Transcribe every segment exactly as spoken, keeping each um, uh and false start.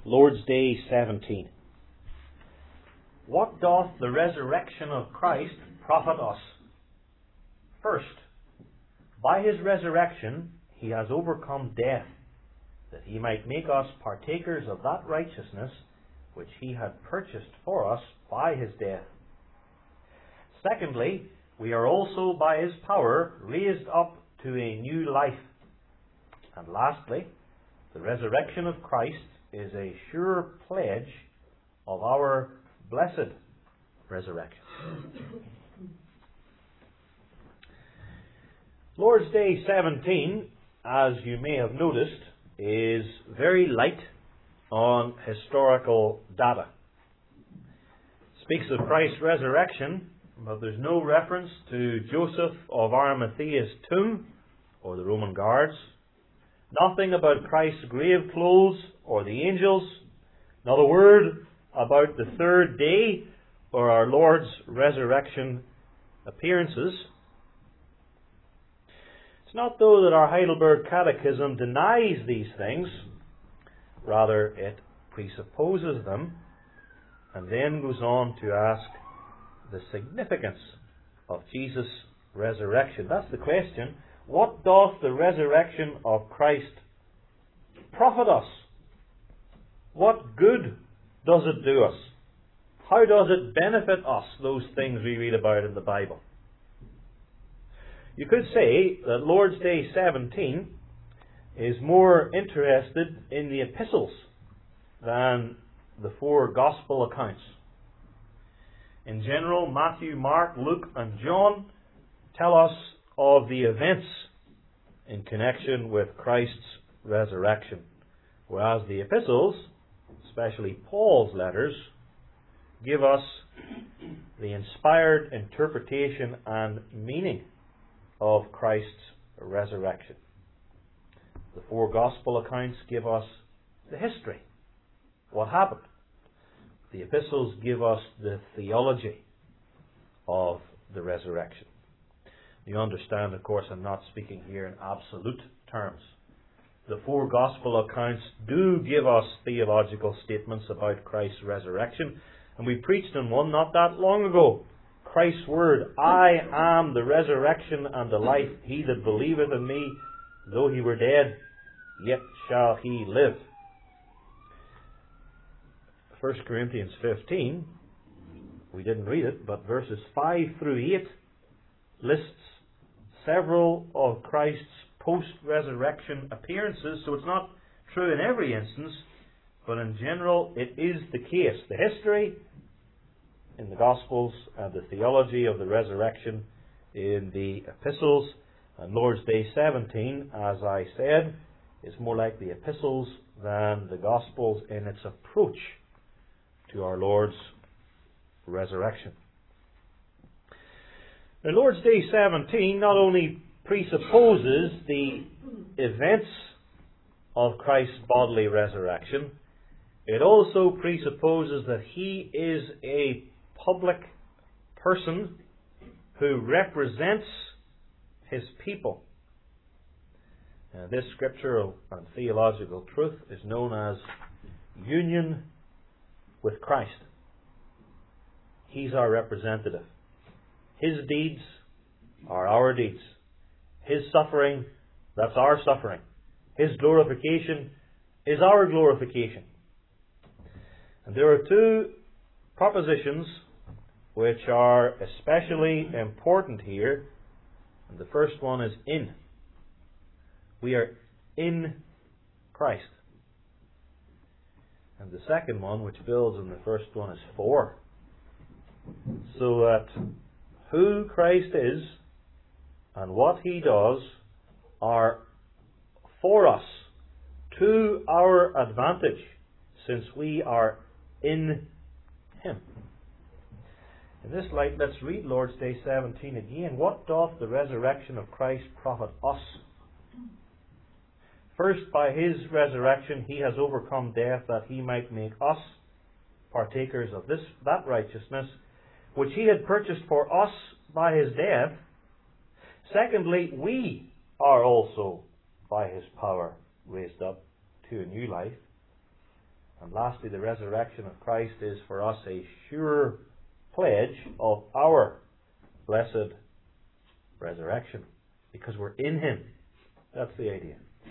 Lord's Day seventeen. What doth the resurrection of Christ profit us? First, by his resurrection he has overcome death, that he might make us partakers of that righteousness which he had purchased for us by his death. Secondly, we are also by his power raised up to a new life. And lastly, the resurrection of Christ is a sure pledge of our blessed resurrection. Lord's Day seventeen, as you may have noticed, is very light on historical data. It speaks of Christ's resurrection, but there's no reference to Joseph of Arimathea's tomb or the Roman guards. Nothing about Christ's grave clothes or the angels. Not a word about the third day or our Lord's resurrection appearances. It's not, though, that our Heidelberg Catechism denies these things. Rather, it presupposes them and then goes on to ask the significance of Jesus' resurrection. That's the question. What doth the resurrection of Christ profit us? What good does it do us? How does it benefit us, those things we read about in the Bible? You could say that Lord's Day seventeen is more interested in the epistles than the four gospel accounts. In general, Matthew, Mark, Luke, and John tell us of the events in connection with Christ's resurrection, whereas the epistles, especially Paul's letters, give us the inspired interpretation and meaning of Christ's resurrection. The four gospel accounts give us the history, what happened. The epistles give us the theology of the resurrection. You understand, of course, I'm not speaking here in absolute terms. The four gospel accounts do give us theological statements about Christ's resurrection, and we preached on one not that long ago. Christ's word, I am the resurrection and the life. He that believeth in me, though he were dead, yet shall he live. First Corinthians fifteen, we didn't read it, but verses five through eight lists several of Christ's post-resurrection appearances. So it's not true in every instance, but in general it is the case. The history in the Gospels and the theology of the resurrection in the epistles. And Lord's Day seventeen, as I said, is more like the epistles than the Gospels in its approach to our Lord's resurrection. Now, Lord's Day seventeen not only presupposes the events of Christ's bodily resurrection, it also presupposes that he is a public person who represents his people. Now, this scriptural and theological truth is known as union with Christ. He's our representative. His deeds are our deeds. His suffering, that's our suffering. His glorification is our glorification. And there are two propositions which are especially important here. And the first one is in. We are in Christ. And the second one, which builds on the first one, is for. So that who Christ is and what he does are for us, to our advantage, since we are in him. In this light, let's read Lord's Day seventeen again. What doth the resurrection of Christ profit us? First, by his resurrection he has overcome death, that he might make us partakers of this that righteousness which he had purchased for us by his death. Secondly, we are also by his power raised up to a new life. And lastly, the resurrection of Christ is for us a sure pledge of our blessed resurrection, because we're in Him. That's the idea.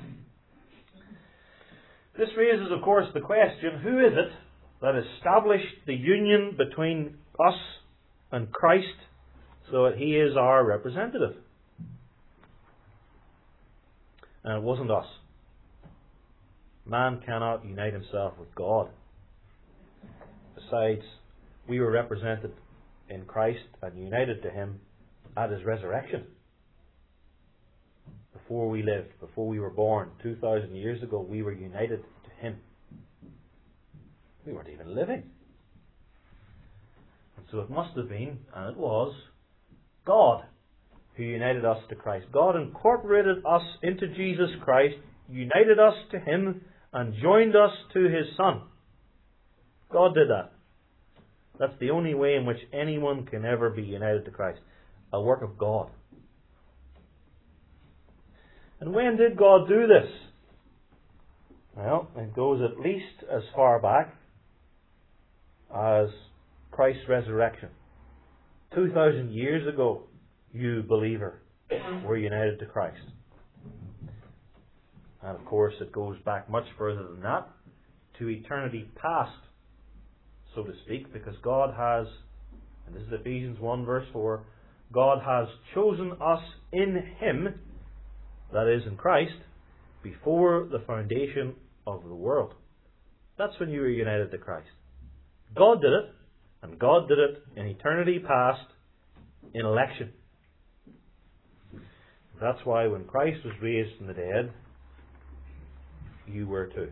This raises, of course, the question, who is it that established the union between us and Christ so that He is our representative? And it wasn't us. Man cannot unite himself with God. Besides, we were represented in Christ and united to Him at His resurrection. Before we lived, before we were born, two thousand years ago, we were united to Him. We weren't even living. And so it must have been, and it was, God who united us to Christ. God incorporated us into Jesus Christ, united us to Him, and joined us to His Son. God did that. That's the only way in which anyone can ever be united to Christ. A work of God. And when did God do this? Well, it goes at least as far back as Christ's resurrection. Two thousand years ago, you believer were united to Christ. And of course, it goes back much further than that, to eternity past, so to speak, because God has, and this is Ephesians one verse four, God has chosen us in Him, that is in Christ, before the foundation of the world. That's when you were united to Christ. God did it, and God did it in eternity past, in election. That's why when Christ was raised from the dead, you were too.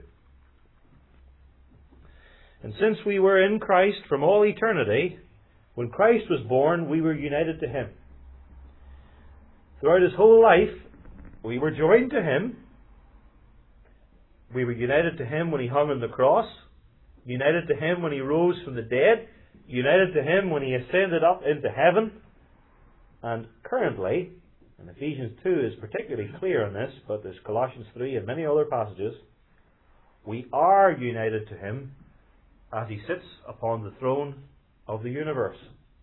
And since we were in Christ from all eternity, when Christ was born, we were united to Him. Throughout His whole life, we were joined to Him. We were united to Him when He hung on the cross, united to Him when He rose from the dead, united to Him when He ascended up into heaven, and currently, and Ephesians two is particularly clear on this, but there's Colossians three and many other passages, we are united to Him as He sits upon the throne of the universe.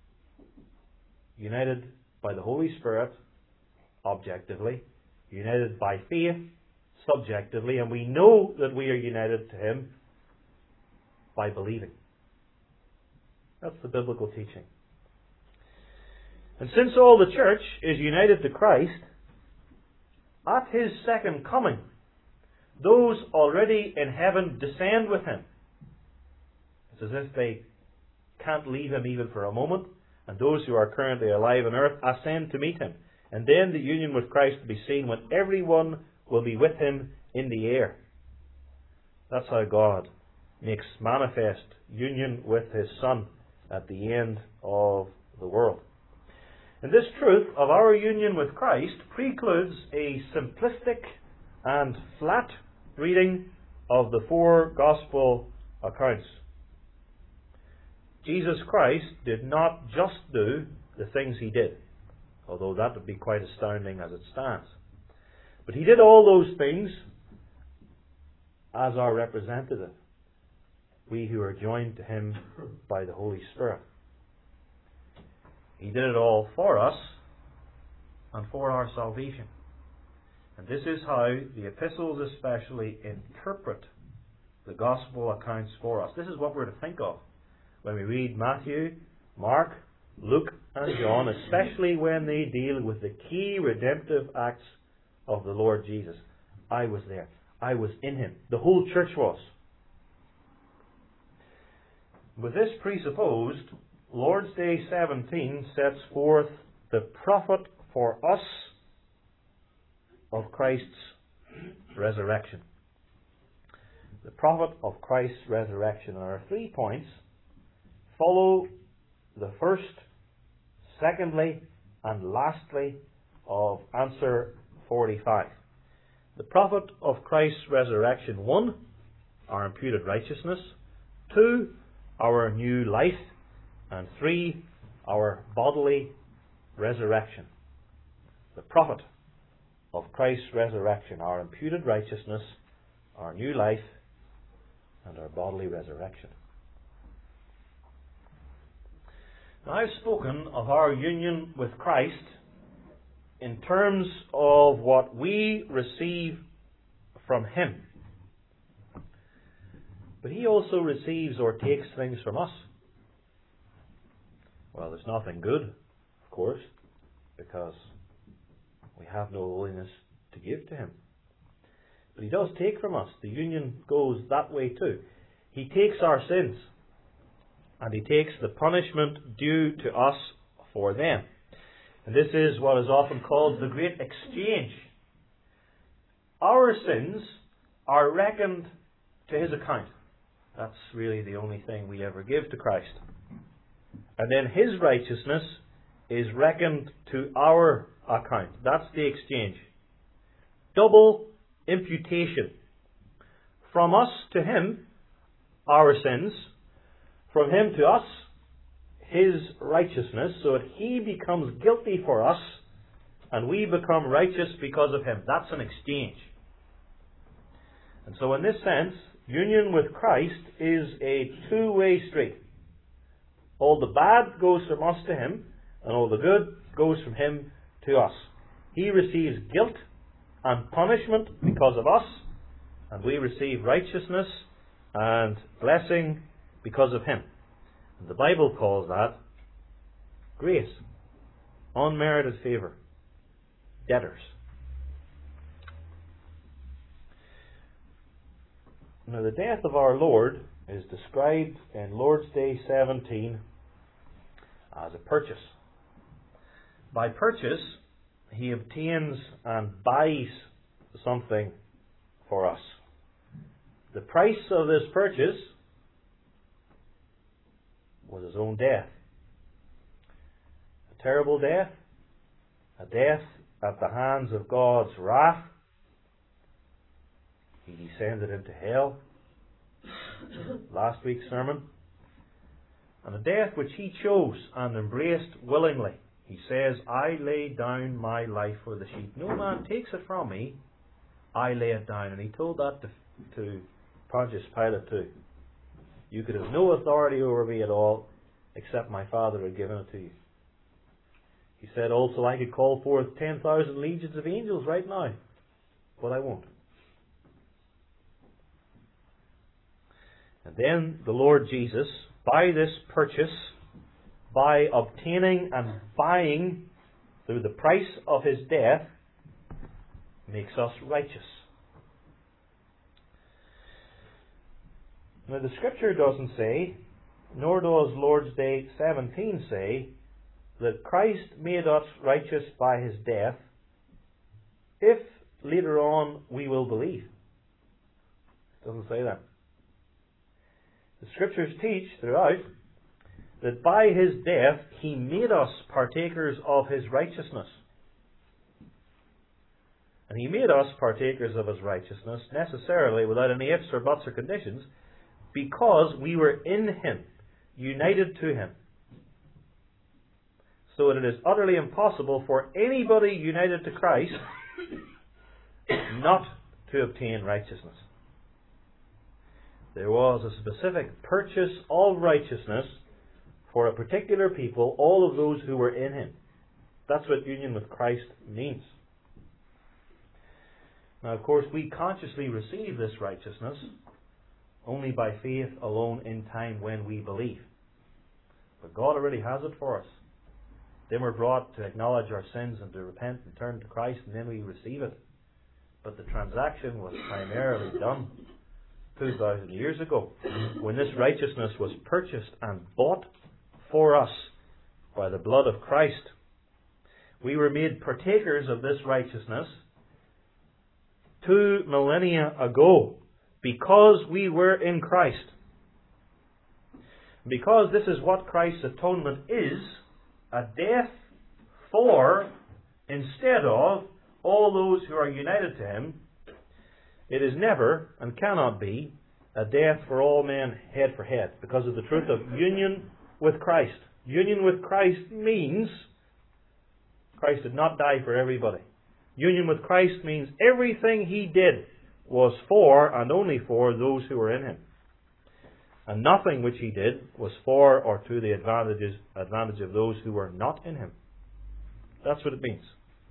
United by the Holy Spirit, objectively, united by faith, subjectively, and we know that we are united to Him by believing. That's the biblical teaching. And since all the church is united to Christ, at His second coming, those already in heaven descend with Him. It's as if they can't leave Him even for a moment, and those who are currently alive on earth ascend to meet Him. And then the union with Christ will be seen when everyone will be with Him in the air. That's how God makes manifest union with His Son at the end of the world. And this truth of our union with Christ precludes a simplistic and flat reading of the four gospel accounts. Jesus Christ did not just do the things He did, although that would be quite astounding as it stands. But He did all those things as our representative, we who are joined to Him by the Holy Spirit. He did it all for us and for our salvation. And this is how the epistles especially interpret the gospel accounts for us. This is what we're to think of when we read Matthew, Mark, Luke and John, especially when they deal with the key redemptive acts of the Lord Jesus. I was there. I was in Him. The whole church was. With this presupposed, Lord's Day seventeen sets forth the profit for us of Christ's resurrection. The profit of Christ's resurrection. And our three points follow the first, secondly, and lastly of answer forty-five. The profit of Christ's resurrection. One, our imputed righteousness. Two, our new life. And three, our bodily resurrection. The profit of Christ's resurrection, our imputed righteousness, our new life, and our bodily resurrection. Now, I've spoken of our union with Christ in terms of what we receive from Him. But He also receives or takes things from us. Well, there's nothing good, of course, because we have no holiness to give to Him. But He does take from us. The union goes that way too. He takes our sins, and He takes the punishment due to us for them. And this is what is often called the great exchange. Our sins are reckoned to His account. That's really the only thing we ever give to Christ. And then His righteousness is reckoned to our account. That's the exchange. Double imputation. From us to Him, our sins. From Him to us, His righteousness, so that He becomes guilty for us, and we become righteous because of Him. That's an exchange. And so in this sense, union with Christ is a two-way street. All the bad goes from us to Him, and all the good goes from Him to us. He receives guilt and punishment because of us, and we receive righteousness and blessing because of Him. And the Bible calls that grace, unmerited favour, debtors. Now, the death of our Lord is described in Lord's Day seventeen as a purchase. By purchase, He obtains and buys something for us. The price of this purchase was His own death. A terrible death, a death at the hands of God's wrath. He descended into hell, last week's sermon. And a death which He chose and embraced willingly. He says, I lay down my life for the sheep. No man takes it from me, I lay it down. And He told that to, to Pontius Pilate too. You could have no authority over me at all, except my Father had given it to you. He said also, I could call forth ten thousand legions of angels right now, but I won't. And then the Lord Jesus, by this purchase, by obtaining and buying through the price of His death, makes us righteous. Now, the Scripture doesn't say, nor does Lord's Day seventeen say, that Christ made us righteous by His death, if later on we will believe. It doesn't say that. The Scriptures teach throughout that by His death He made us partakers of His righteousness. And He made us partakers of His righteousness necessarily without any ifs or buts or conditions, because we were in Him, united to Him. So that it is utterly impossible for anybody united to Christ not to obtain righteousness. There was a specific purchase of righteousness for a particular people, all of those who were in Him. That's what union with Christ means. Now, of course, we consciously receive this righteousness only by faith alone in time when we believe. But God already has it for us. Then we're brought to acknowledge our sins and to repent and turn to Christ, and then we receive it. But the transaction was primarily done two thousand years ago, when this righteousness was purchased and bought for us by the blood of Christ. We were made partakers of this righteousness two millennia ago, because we were in Christ. Because this is what Christ's atonement is, a death for, instead of, all those who are united to Him. It is never, and cannot be, a death for all men head for head, because of the truth of union with Christ. Union with Christ means Christ did not die for everybody. Union with Christ means everything He did was for and only for those who were in Him. And nothing which he did was for or to the advantages, advantage of those who were not in him. That's what it means.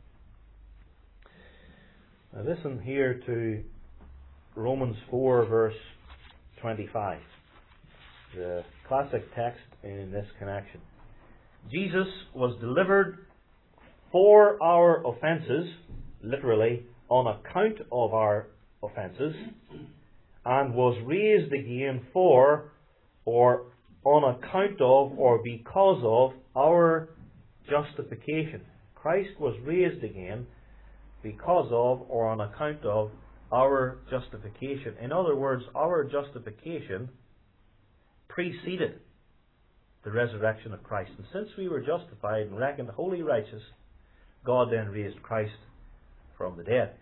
Now listen here to Romans four verse twenty-five. The classic text in this connection. Jesus was delivered for our offences, literally, on account of our offences, and was raised again for, or on account of, or because of, our justification. Christ was raised again because of, or on account of, our justification. In other words, our justification preceded the resurrection of Christ. And since we were justified and reckoned wholly righteous, God then raised Christ from the dead.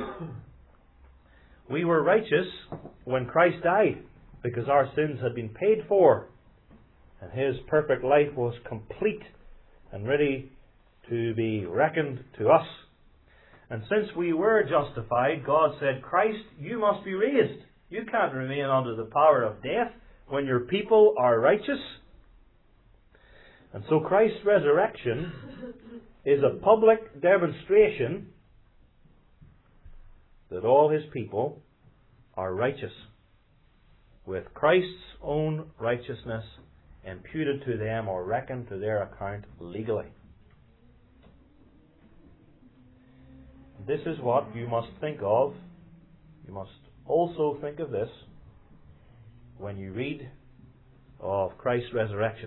We were righteous when Christ died, because our sins had been paid for, and His perfect life was complete and ready to be reckoned to us. And since we were justified, God said, Christ, you must be raised. You can't remain under the power of death when your people are righteous. And so Christ's resurrection is a public demonstration that all His people are righteous, with Christ's own righteousness imputed to them or reckoned to their account legally. This is what you must think of. You must also think of this when you read of Christ's resurrection.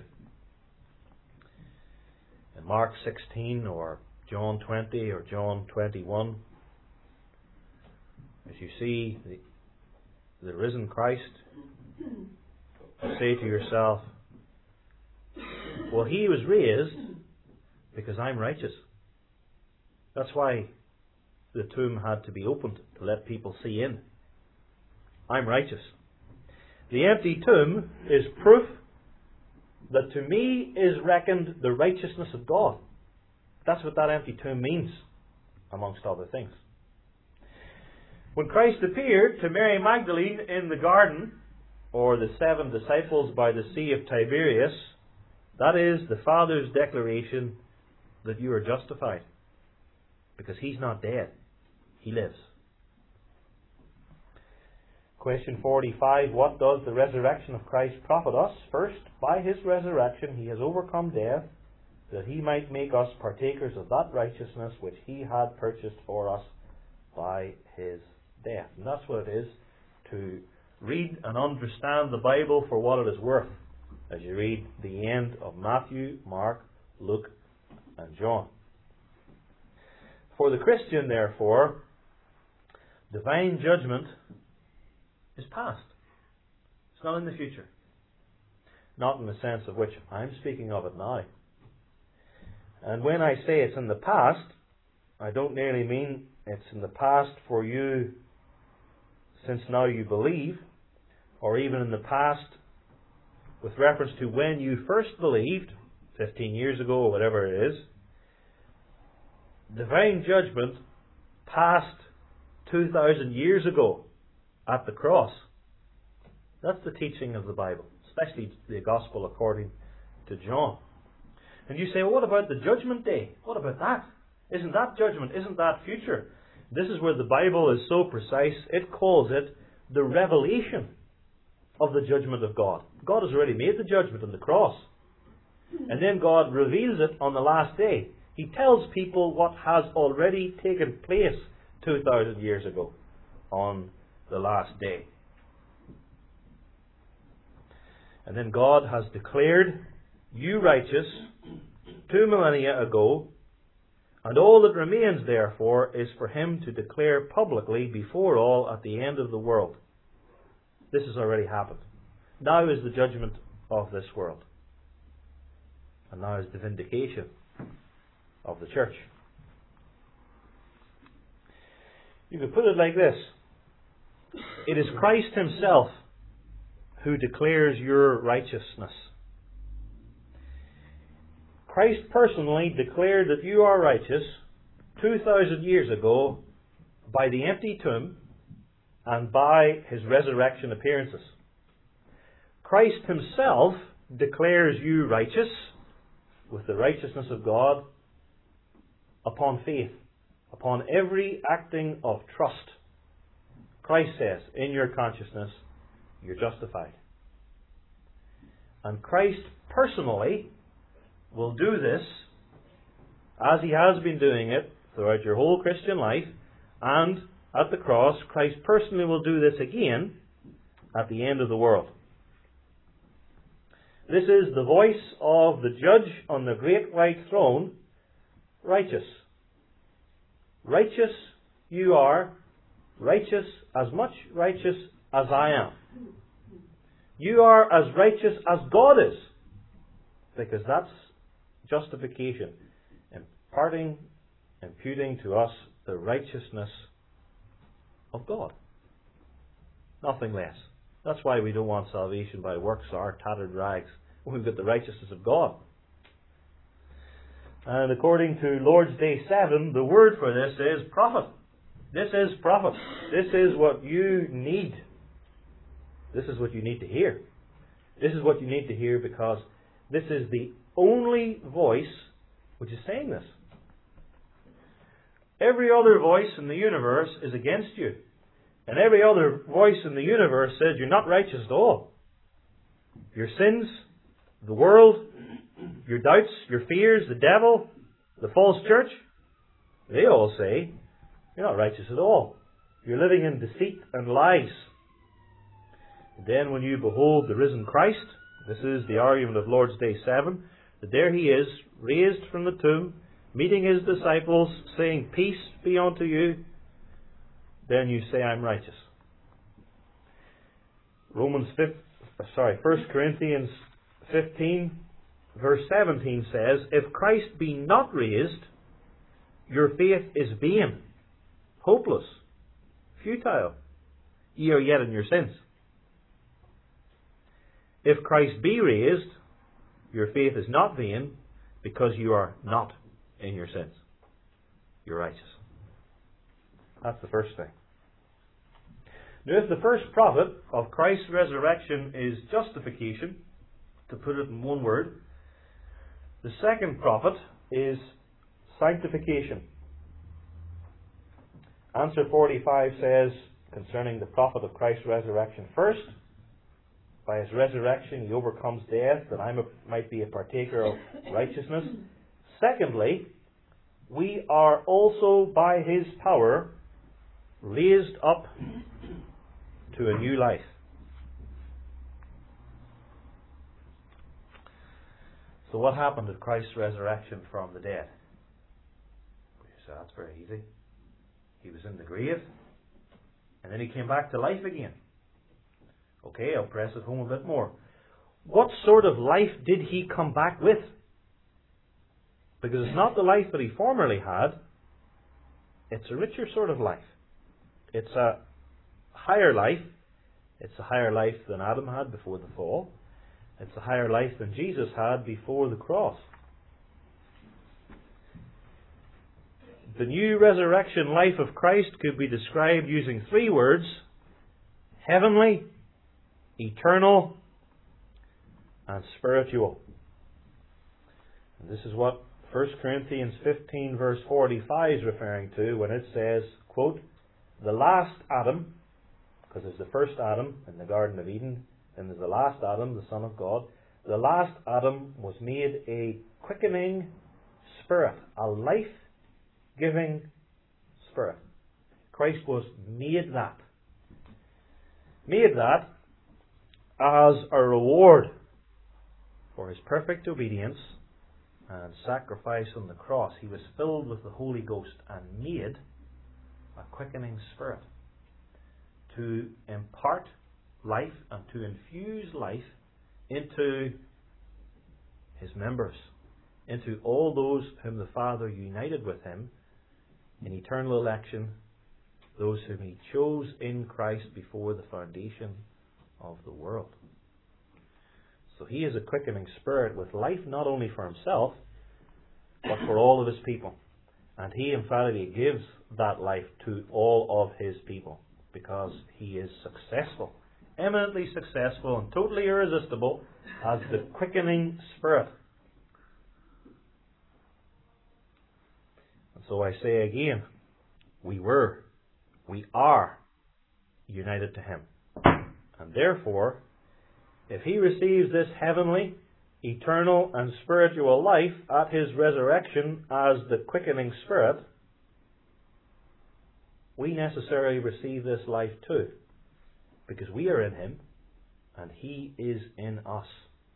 In Mark sixteen or John twenty or John twenty-one, as you see the, the risen Christ, you say to yourself, well, He was raised because I'm righteous. That's why the tomb had to be opened, to let people see in. I'm righteous. The empty tomb is proof that to me is reckoned the righteousness of God. That's what that empty tomb means, amongst other things. When Christ appeared to Mary Magdalene in the garden, or the seven disciples by the Sea of Tiberias, that is the Father's declaration that you are justified. Because He's not dead. He lives. Question forty-five. What does the resurrection of Christ profit us? First, by His resurrection He has overcome death, that He might make us partakers of that righteousness which He had purchased for us by His death. And that's what it is to read and understand the Bible for what it is worth, as you read the end of Matthew, Mark, Luke, and John. For the Christian, therefore, divine judgment is past. It's not in the future. Not in the sense of which I'm speaking of it now. And when I say it's in the past, I don't merely mean it's in the past for you since now you believe, or even in the past with reference to when you first believed, fifteen years ago or whatever it is. Divine judgment passed two thousand years ago at the cross. That's the teaching of the Bible, especially the Gospel according to John. And you say, well, what about the judgment day? What about that? Isn't that judgment? Isn't that future? This is where the Bible is so precise. It calls it the revelation of the judgment of God. God has already made the judgment on the cross. And then God reveals it on the last day. He tells people what has already taken place two thousand years ago on the last day. And then God has declared you righteous two millennia ago, and all that remains, therefore, is for Him to declare publicly before all at the end of the world. This has already happened. Now is the judgment of this world. And now is the vindication of the church. You could put it like this. It is Christ Himself who declares your righteousness. Christ personally declared that you are righteous two thousand years ago by the empty tomb and by His resurrection appearances. Christ himself declares you righteous with the righteousness of God upon faith, upon every acting of trust. Christ says, in your consciousness, you're justified. And Christ personally will do this, as he has been doing it throughout your whole Christian life, and at the cross, Christ personally will do this again at the end of the world. This is the voice of the judge on the great white throne, righteous. Righteous you are, righteous, as much righteous as I am. You are as righteous as God is, because that's justification, imparting, imputing to us the righteousness of God. Nothing less. That's why we don't want salvation by works or our tattered rags. We've got the righteousness of God. And according to Lord's Day seven, the word for this is prophet. This is prophet. This is what you need. This is what you need to hear. This is what you need to hear because this is the only voice which is saying this. Every other voice in the universe is against you. And every other voice in the universe says you're not righteous at all. Your sins, the world, your doubts, your fears, the devil, the false church, they all say you're not righteous at all. You're living in deceit and lies. And then when you behold the risen Christ, this is the argument of Lord's Day seven, that there he is, raised from the tomb, meeting his disciples, saying, peace be unto you, then you say, I'm righteous. Romans fifth, sorry, First Corinthians fifteen, verse seventeen says, if Christ be not raised, your faith is vain, hopeless, futile. Ye are yet in your sins. If Christ be raised, your faith is not vain, because you are not in your sins. You're righteous. That's the first thing. Now, if the first prophet of Christ's resurrection is justification, to put it in one word, the second prophet is sanctification. Answer forty-five says, concerning the prophet of Christ's resurrection, first, by his resurrection he overcomes death, that I might be a partaker of righteousness. Secondly, we are also by his power raised up to a new life. So what happened at Christ's resurrection from the dead? You say, that's very easy. He was in the grave, and then he came back to life again. Okay, I'll press it home a bit more. What sort of life did he come back with? Because it's not the life that he formerly had. It's a richer sort of life. It's a higher life. It's a higher life than Adam had before the fall. It's a higher life than Jesus had before the cross. The new resurrection life of Christ could be described using three words: heavenly, eternal, and spiritual. And this is what First Corinthians fifteen verse forty-five is referring to when it says, quote, the last Adam, because there's the first Adam in the Garden of Eden, and there's the last Adam, the Son of God. The last Adam was made a quickening spirit, a life-giving spirit. Christ was made that. Made that as a reward for his perfect obedience and sacrifice on the cross. He was filled with the Holy Ghost and made a quickening spirit to impart life and to infuse life into his members, into all those whom the Father united with him in eternal election, those whom he chose in Christ before the foundation of the world. So he is a quickening spirit with life not only for himself, but for all of his people. And he emphatically gives that life to all of his people, because he is successful eminently successful and totally irresistible as the quickening Spirit. And so I say again, we were, we are united to Him. And therefore, if He receives this heavenly, eternal and spiritual life at His resurrection as the quickening Spirit, we necessarily receive this life too, because we are in Him and He is in us.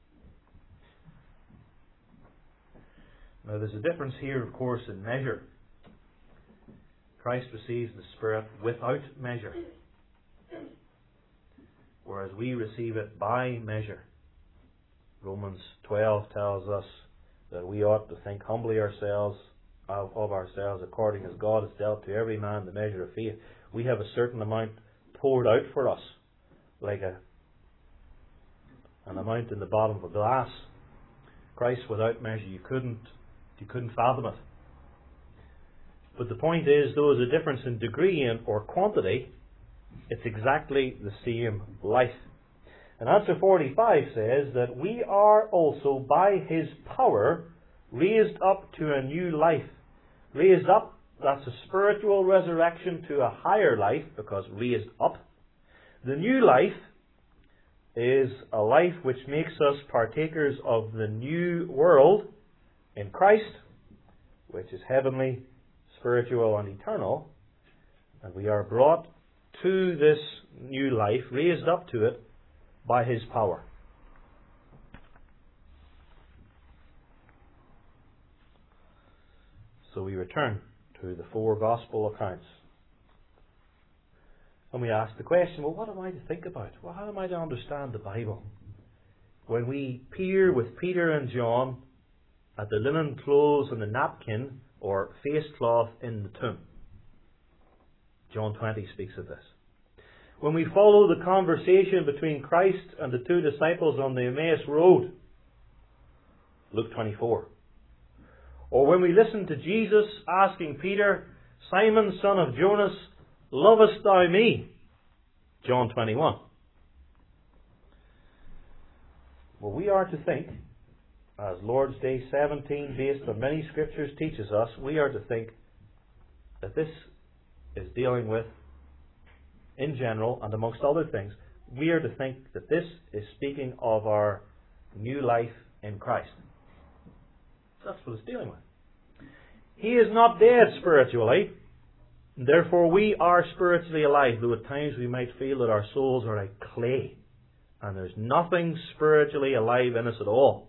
Now there's a difference here, of course, in measure. Christ receives the Spirit without measure, whereas we receive it by measure. Romans twelve tells us that we ought to think humbly ourselves of, of ourselves according as God has dealt to every man the measure of faith. We have a certain amount poured out for us, like a an amount in the bottom of a glass. Christ without measure, you couldn't you couldn't fathom it. But the point is, though there's a difference in degree and or quantity, it's exactly the same life. And answer forty-five says that we are also by His power raised up to a new life. Raised up, that's a spiritual resurrection to a higher life, because raised up. The new life is a life which makes us partakers of the new world in Christ, which is heavenly, spiritual and eternal. And we are brought to this new life, raised up to it, by His power. So we return to the four Gospel accounts. And we ask the question, well, what am I to think about? Well, how am I to understand the Bible? When we peer with Peter and John at the linen clothes and the napkin or face cloth in the tomb. John twenty speaks of this. When we follow the conversation between Christ and the two disciples on the Emmaus Road, Luke twenty-four. Or when we listen to Jesus asking Peter, Simon, son of Jonas, lovest thou me? John twenty-one. Well, we are to think, as Lord's Day seventeen, based on many scriptures, teaches us, we are to think that this is dealing with, in general, and amongst other things, we are to think that this is speaking of our new life in Christ. That's what it's dealing with. He is not dead spiritually. Therefore, we are spiritually alive, though at times we might feel that our souls are like clay, and there's nothing spiritually alive in us at all.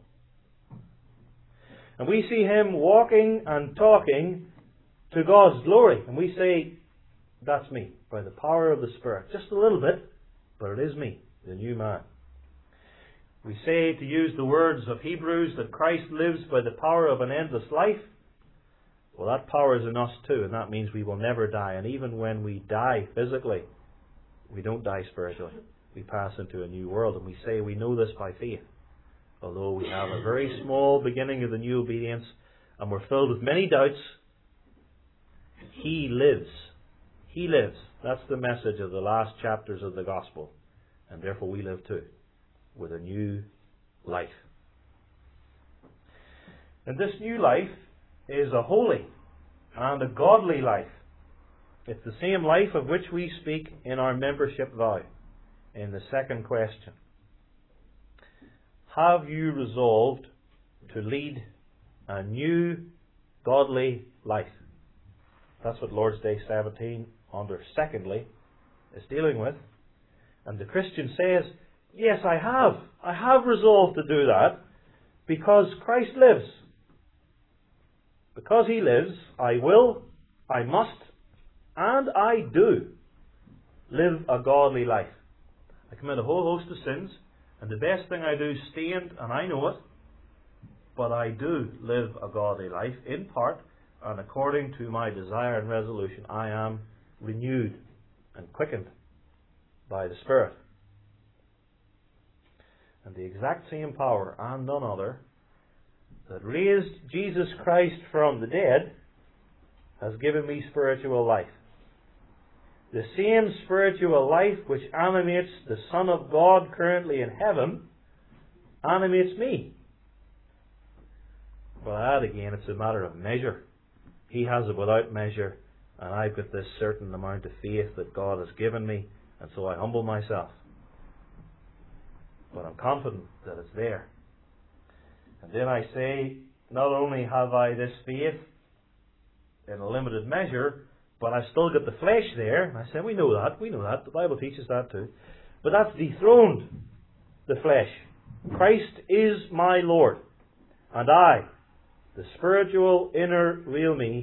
And we see Him walking and talking to God's glory, and we say, that's me, by the power of the Spirit. Just a little bit, but it is me, the new man. We say, to use the words of Hebrews, that Christ lives by the power of an endless life. Well, that power is in us too, and that means we will never die. And even when we die physically, we don't die spiritually. We pass into a new world, and we say we know this by faith. Although we have a very small beginning of the new obedience, and we're filled with many doubts, He lives. He lives. That's the message of the last chapters of the Gospel. And therefore we live too, with a new life. And this new life is a holy and a godly life. It's the same life of which we speak in our membership vow, in the second question. Have you resolved to lead a new godly life? That's what Lord's Day seventeen, under secondly, is dealing with. And the Christian says, yes, I have. I have resolved to do that because Christ lives. Because He lives, I will, I must, and I do live a godly life. I commit a whole host of sins, and the best thing I do is stand, and I know it, but I do live a godly life, in part, and according to my desire and resolution, I am renewed and quickened by the Spirit. And the exact same power, and none other, that raised Jesus Christ from the dead has given me spiritual life. The same spiritual life which animates the Son of God currently in heaven animates me. But that again, it's a matter of measure. He has it without measure, and I've got this certain amount of faith that God has given me, and so I humble myself. But I'm confident that it's there. And then I say, not only have I this faith in a limited measure, but I've still got the flesh there. And I say, we know that, we know that. The Bible teaches that too. But that's dethroned the flesh. Christ is my Lord. And I, the spiritual, inner, real me,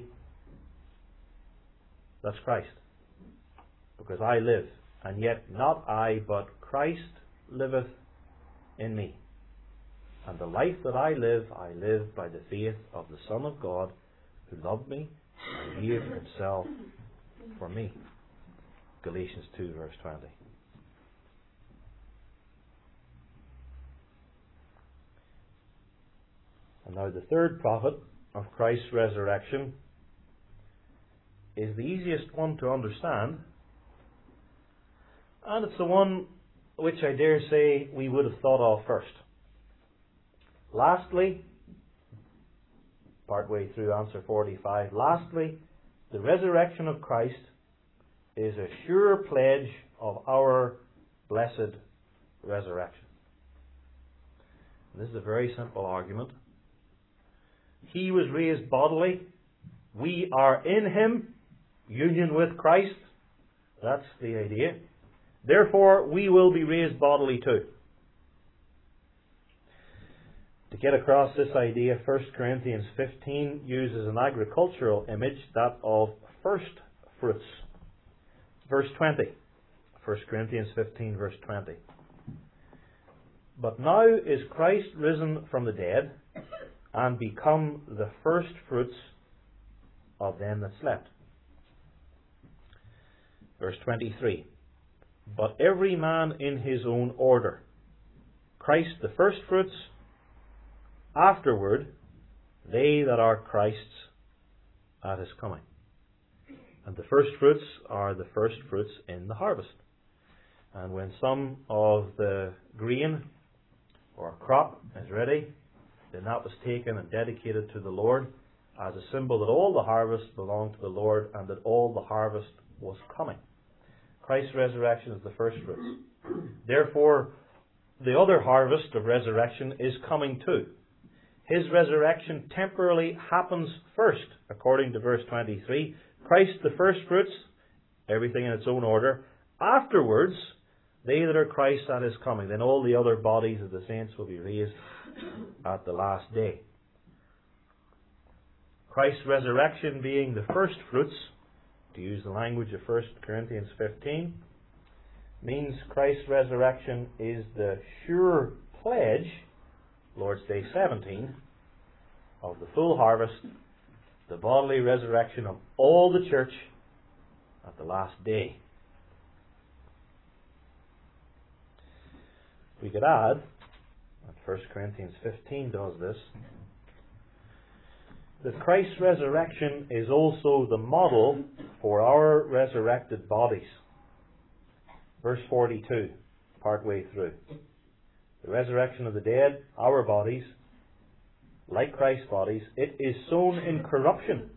that's Christ. Because I live. And yet not I, but Christ liveth in me. And the life that I live, I live by the faith of the Son of God, who loved me and gave himself for me. Galatians two, verse twenty. And now the third prophet of Christ's resurrection is the easiest one to understand, and it's the one which I dare say we would have thought of first. Lastly, partway through answer forty-five, lastly, the resurrection of Christ is a sure pledge of our blessed resurrection. And this is a very simple argument. He was raised bodily. We are in him, union with Christ. That's the idea. Therefore, we will be raised bodily too. To get across this idea, First Corinthians fifteen uses an agricultural image, that of first fruits. Verse twenty. First Corinthians fifteen, verse twenty. But now is Christ risen from the dead, and become the first fruits of them that slept. Verse twenty-three. But every man in his own order. Christ the first fruits, afterward they that are Christ's at his coming. And the first fruits are the first fruits in the harvest. And when some of the grain or crop is ready, then that was taken and dedicated to the Lord as a symbol that all the harvest belonged to the Lord and that all the harvest was coming. Christ's resurrection is the first fruits. Therefore, the other harvest of resurrection is coming too. His resurrection temporarily happens first, according to verse twenty-three. Christ the first fruits, everything in its own order. Afterwards, they that are Christ at his coming. Then all the other bodies of the saints will be raised at the last day. Christ's resurrection being the first fruits, to use the language of First Corinthians fifteen, means Christ's resurrection is the sure pledge, Lord's Day seventeen, of the full harvest, the bodily resurrection of all the church at the last day. We could add, and First Corinthians fifteen does this, that Christ's resurrection is also the model for our resurrected bodies. Verse forty-two, partway through. The resurrection of the dead, our bodies, like Christ's bodies, it is sown in corruption.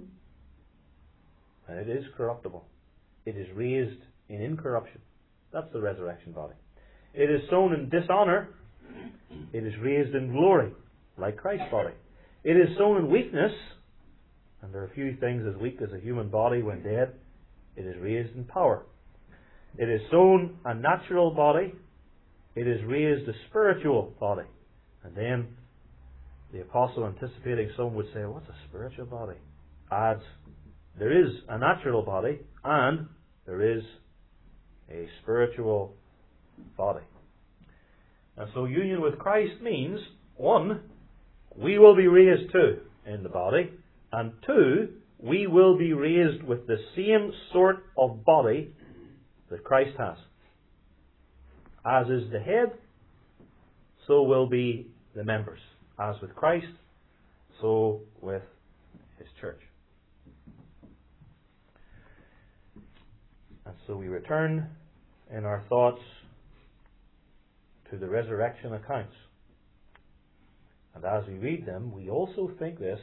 And it is corruptible. It is raised in incorruption. That's the resurrection body. It is sown in dishonour. It is raised in glory, like Christ's body. It is sown in weakness, and there are few things as weak as a human body when dead. It is raised in power. It is sown a natural body. It is raised a spiritual body. And then the apostle, anticipating some would say, what's a spiritual body? Adds, there is a natural body and there is a spiritual body. And so union with Christ means, one, we will be raised too in the body, and two, we will be raised with the same sort of body that Christ has. As is the head, so will be the members. As with Christ, so with his church. And so we return in our thoughts to the resurrection accounts. And as we read them, we also think this: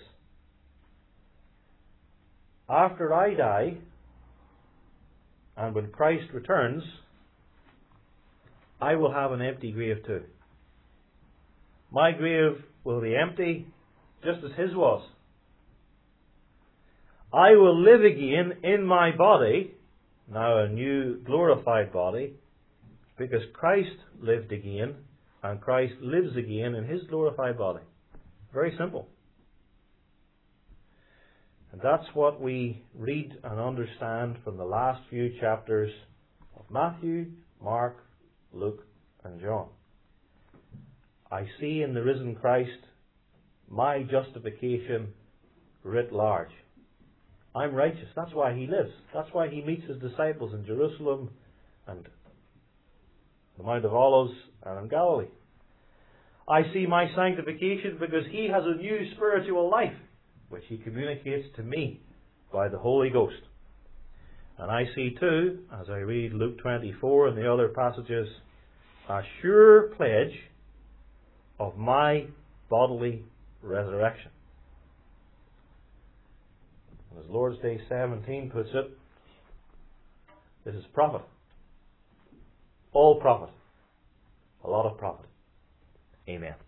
after I die, and when Christ returns, I will have an empty grave too. My grave will be empty, just as his was. I will live again in my body, now a new glorified body, because Christ lived again, and Christ lives again in his glorified body. Very simple. And that's what we read and understand from the last few chapters of Matthew, Mark, Luke, and John. I see in the risen Christ my justification writ large. I'm righteous. That's why he lives. That's why he meets his disciples in Jerusalem and the Mount of Olives and in Galilee. I see my sanctification because he has a new spiritual life, which he communicates to me by the Holy Ghost. And I see too, as I read Luke twenty-four and the other passages, a sure pledge of my bodily resurrection. And as Lord's Day seventeen puts it, this is profit. All profit. A lot of profit. Amen.